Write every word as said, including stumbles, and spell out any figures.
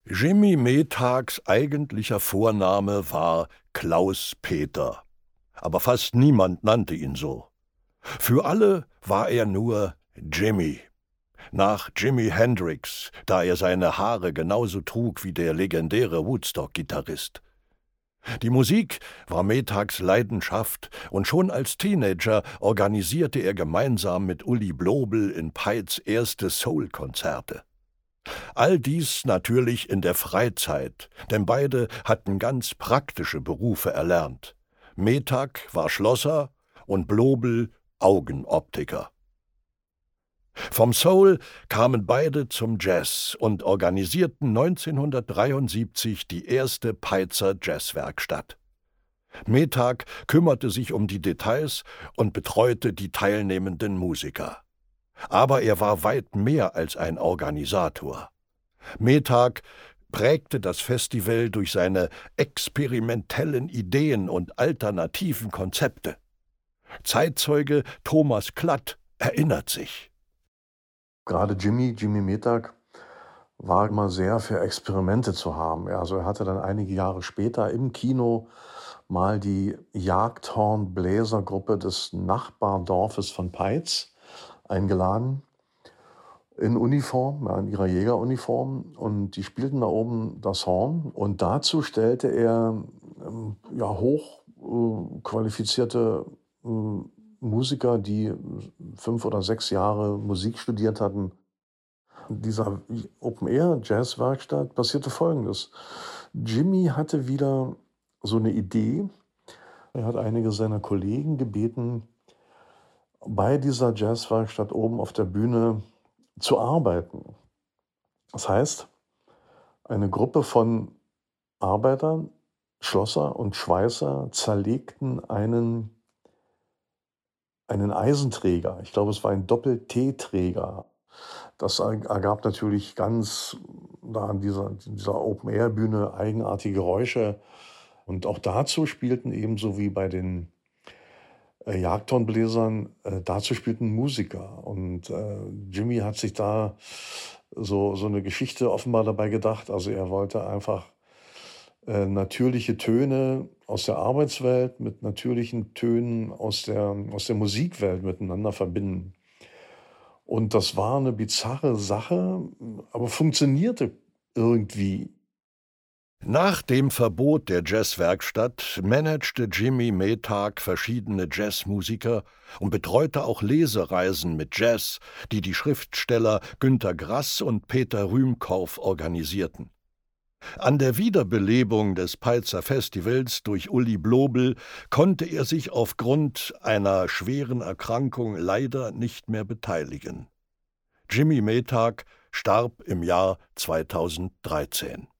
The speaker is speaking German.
Jimmy Maytags eigentlicher Vorname war Klaus Peter, aber fast niemand nannte ihn so. Für alle war er nur Jimmy. Nach Jimi Hendrix, da er seine Haare genauso trug wie der legendäre Woodstock-Gitarrist. Die Musik war Maytags Leidenschaft und schon als Teenager organisierte er gemeinsam mit Uli Blobel in Peitz erste Soul-Konzerte. All dies natürlich in der Freizeit, denn beide hatten ganz praktische Berufe erlernt. Maytag war Schlosser und Blobel Augenoptiker. Vom Soul kamen beide zum Jazz und organisierten neunzehnhundertdreiundsiebzig die erste Peitzer Jazzwerkstatt. Maytag kümmerte sich um die Details und betreute die teilnehmenden Musiker. Aber er war weit mehr als ein Organisator. Maytag prägte das Festival durch seine experimentellen Ideen und alternativen Konzepte. Zeitzeuge Thomas Klatt erinnert sich. Gerade Jimmy, Jimmy Maytag, war immer sehr für Experimente zu haben. Also er hatte dann einige Jahre später im Kino mal die Jagdhorn-Bläsergruppe des Nachbardorfes von Peitz eingeladen, in Uniform, ja, in ihrer Jägeruniform. Und die spielten da oben das Horn. Und dazu stellte er ähm, ja, hoch äh, qualifizierte äh, Musiker, die fünf oder sechs Jahre Musik studiert hatten. In dieser Open-Air-Jazz-Werkstatt passierte Folgendes. Jimmy hatte wieder so eine Idee. Er hat einige seiner Kollegen gebeten, bei dieser Jazzwerkstatt oben auf der Bühne zu arbeiten. Das heißt, eine Gruppe von Arbeitern, Schlosser und Schweißer zerlegten einen einen Eisenträger. Ich glaube, es war ein Doppel-T-Träger. Das ergab natürlich ganz da an dieser, dieser Open-Air-Bühne eigenartige Geräusche. Und auch dazu spielten ebenso wie bei den äh, Jagdhornbläsern, äh, dazu spielten Musiker. Und äh, Jimmy hat sich da so, so eine Geschichte offenbar dabei gedacht. Also er wollte einfach äh, natürliche Töne aus der Arbeitswelt mit natürlichen Tönen aus der, aus der Musikwelt miteinander verbinden. Und das war eine bizarre Sache, aber funktionierte irgendwie. Nach dem Verbot der Jazzwerkstatt managte Jimmy Maytag verschiedene Jazzmusiker und betreute auch Lesereisen mit Jazz, die die Schriftsteller Günter Grass und Peter Rühmkorff organisierten. An der Wiederbelebung des Peitzer Festivals durch Uli Blobel konnte er sich aufgrund einer schweren Erkrankung leider nicht mehr beteiligen. Jimmy Maytag starb im Jahr zweitausenddreizehn.